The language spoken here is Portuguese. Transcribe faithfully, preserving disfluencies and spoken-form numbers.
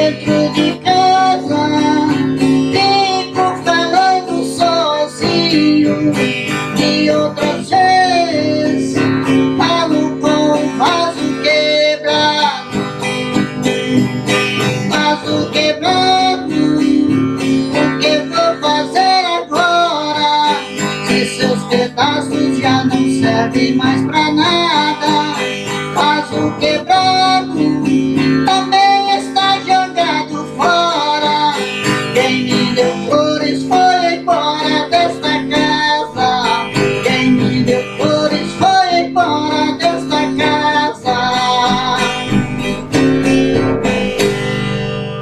dentro de casa, fico falando sozinho. E outras vezes falo com o vaso quebrado, vaso quebrado. O que vou fazer agora, se seus pedaços já não servem mais pra nada? Vaso quebrado.